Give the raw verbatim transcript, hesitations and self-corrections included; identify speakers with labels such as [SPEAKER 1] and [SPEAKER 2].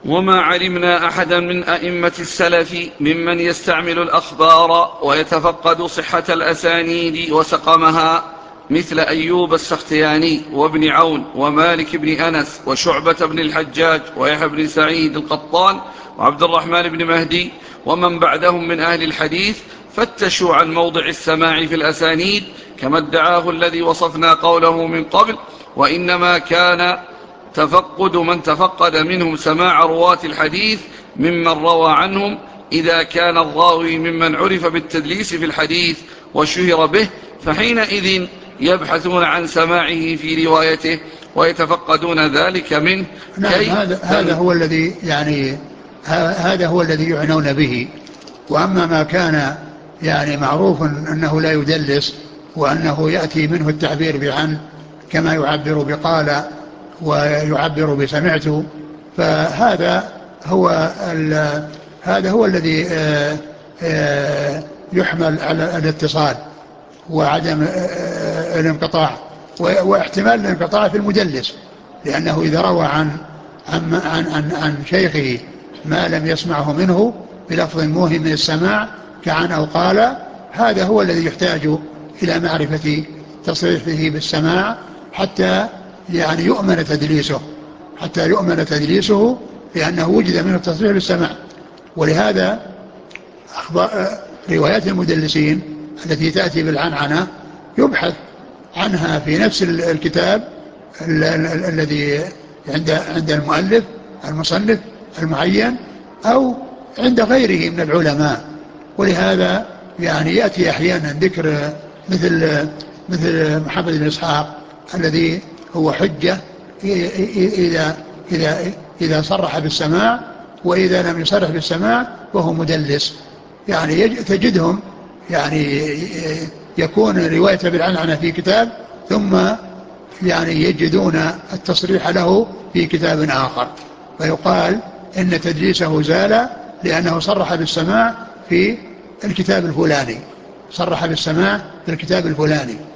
[SPEAKER 1] وما علمنا أحدا من أئمة السلف ممن يستعمل الأخبار ويتفقد صحة الأسانيد وسقمها، مثل أيوب السختياني وابن عون ومالك بن أنس وشعبة بن الحجاج ويحيى بن سعيد القطان وعبد الرحمن بن مهدي ومن بعدهم من أهل الحديث. فتشوا عن موضع السماع في الأسانيد كما ادعاه الذي وصفنا قوله من قبل، وإنما كان تفقد من تفقد منهم سماع رواة الحديث ممن روى عنهم، إذا كان الراوي ممن عرف بالتدليس في الحديث وشهر به، فحينئذ يبحثون عن سماعه في روايته ويتفقدون ذلك منه.
[SPEAKER 2] نعم،
[SPEAKER 1] كي
[SPEAKER 2] هذا هذا هو الذي يعني هذا هو الذي يعنون به. وأما ما كان يعني معروف أنه لا يدلس، وأنه يأتي منه التعبير بعن، كما يعبر بقال ويعبر بسمعت، فهذا هو هذا هو الذي آه، آه، يحمل على الاتصال وعدم آه، آه، الانقطاع، واحتمال الانقطاع في المدلس، لأنه إذا روى عن عن عن عن, عن شيخه ما لم يسمعه منه بلفظ موهم من السماع كعن أو قال، هذا هو الذي يحتاج إلى معرفة تصريحه بالسماع حتى يعني يؤمن تدليسه حتى يؤمن تدليسه لأنه وجد منه التصريح بالسماع. ولهذا أخبار روايات المدلسين التي تأتي بالعنعنة يبحث عنها في نفس الكتاب الذي عند عند المؤلف المصنف المعين أو عند غيره من العلماء. ولهذا يعني يأتي أحيانا ذكر مثل مثل محمد بن إسحاق الذي هو حجة إذا إذا إذا صرح بالسماع، وإذا لم يصرح بالسماع وهو مدلس. يعني تجدهم يعني يكون رواية بالعنعنة في كتاب، ثم يعني يجدون التصريح له في كتاب آخر، فيقال إن تدليسه زال لأنه صرح بالسماع في الكتاب الفلاني صرح بالسماع في الكتاب الفلاني